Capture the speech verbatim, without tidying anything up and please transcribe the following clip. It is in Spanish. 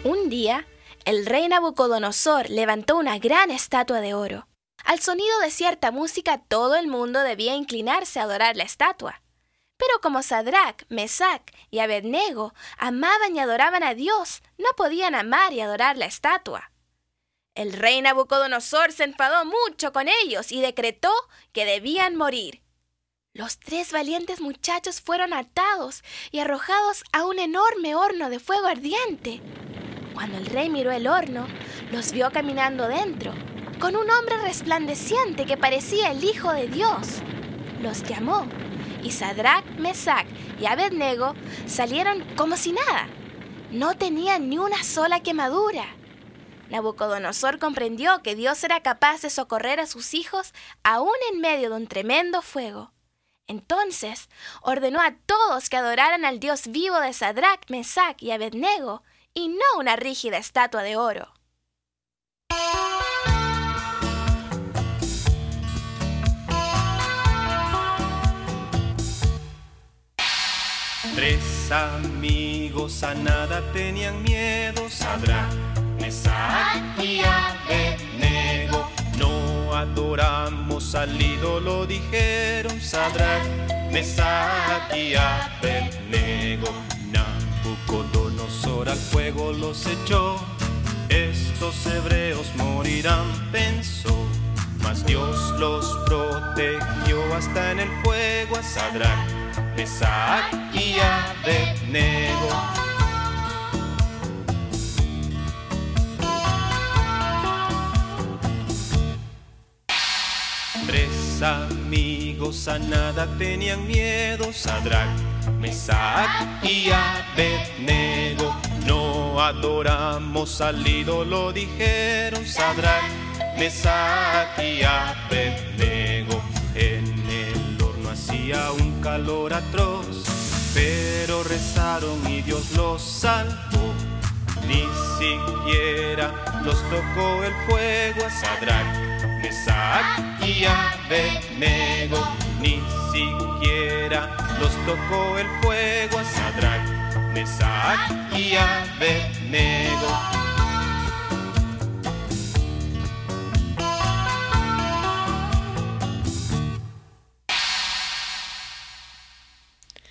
Un día, el rey Nabucodonosor levantó una gran estatua de oro. Al sonido de cierta música, todo el mundo debía inclinarse a adorar la estatua. Pero como Sadrac, Mesac y Abednego amaban y adoraban a Dios, no podían amar y adorar la estatua. El rey Nabucodonosor se enfadó mucho con ellos y decretó que debían morir. Los tres valientes muchachos fueron atados y arrojados a un enorme horno de fuego ardiente. Cuando el rey miró el horno, los vio caminando dentro, con un hombre resplandeciente que parecía el Hijo de Dios. Los llamó, y Sadrac, Mesac y Abednego salieron como si nada. No tenían ni una sola quemadura. Nabucodonosor comprendió que Dios era capaz de socorrer a sus hijos aún en medio de un tremendo fuego. Entonces ordenó a todos que adoraran al Dios vivo de Sadrac, Mesac y Abednego, y no una rígida estatua de oro. Tres amigos a nada tenían miedo, Sadrac, Mesac y Abednego. No adoramos al ídolo, dijeron Sadrac, Mesac y Abednego. Nabucodonosor al fuego los echó, estos hebreos morirán, pensó. Mas Dios los protegió hasta en el fuego a Sadrac, Mesac y Abednego. Tres amigos a nada tenían miedo, Sadrac, Mesac y Abednego. No adoramos al ídolo, dijeron Sadrac, Mesac y Abednego. En el horno hacía un calor atroz, pero rezaron y Dios los salvó. Ni siquiera los tocó el fuego a Sadrac, Mesac y Abednego. Ni siquiera los tocó el fuego a Sadrac, Mesac y Abednego.